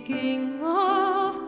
Speaking of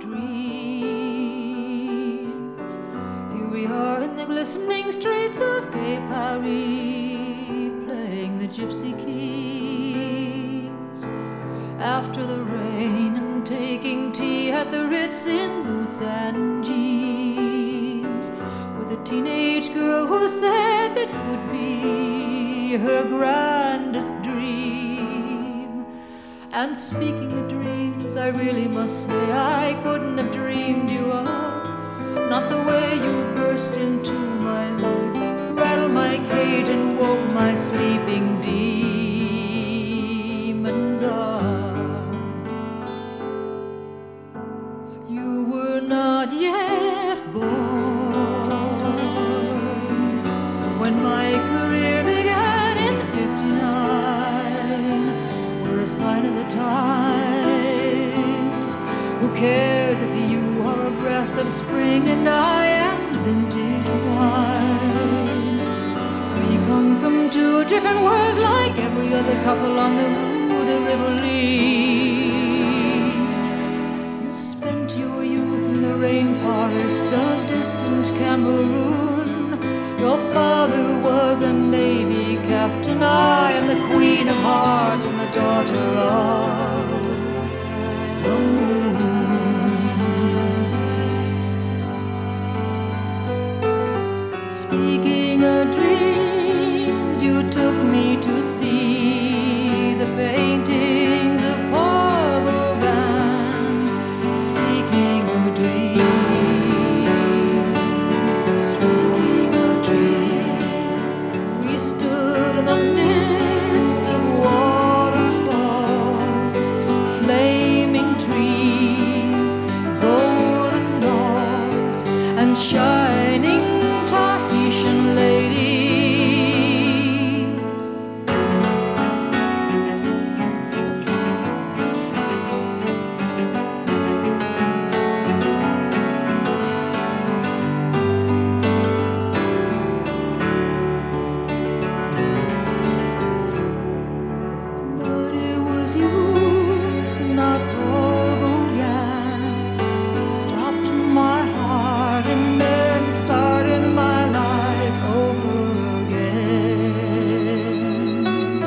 dreams, here we are in the glistening streets of gay Paris, playing the Gypsy Kings. After the rain and taking tea at the Ritz in boots and jeans, with a teenage girl who said that it would be her grandest dream. And speaking of dreams, I really must say I couldn't have dreamed you up. Not the way you burst into my life, rattled my cage and woke my sleeping demons up. You were not yet born when my career began in '59. We're a sign of the times. Who cares if you are a breath of spring and I am vintage wine? We come from two different worlds like every other couple on the Rue de Rivoli. You spent your youth in the rainforests of distant Cameroon. Your father was a Navy captain, I am the Queen of Hearts and the daughter of the moon. Speaking of dreams, you took me to see the paintings of Paul Gauguin. Speaking of dreams, speaking of dreams, we stood in the midst of waterfalls, flaming trees, golden dogs, and shining Tahitian ladies. But it was you, not Paul Gauguin, who stopped my heart and then started my life over again.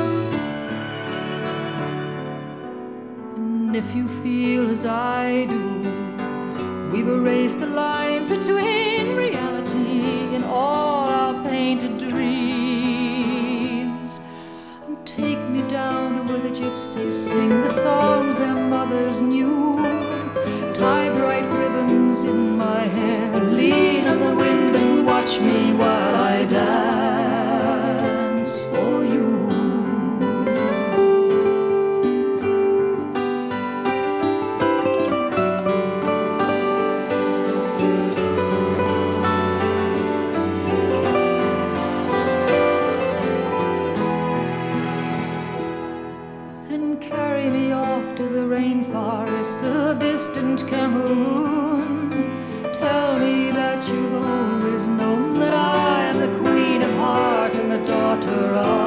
And if you feel as I do, we've erased the lines between reality and all our painted dreams. And take me down to where the gypsies sing the songs their mothers knew. Tie bright ribbons in my hair, lean on the wind and watch me while I dance for you. And carry me off to the rainforests of distant Cameroon. Tell me that you've always known that I am the Queen of Hearts and the daughter of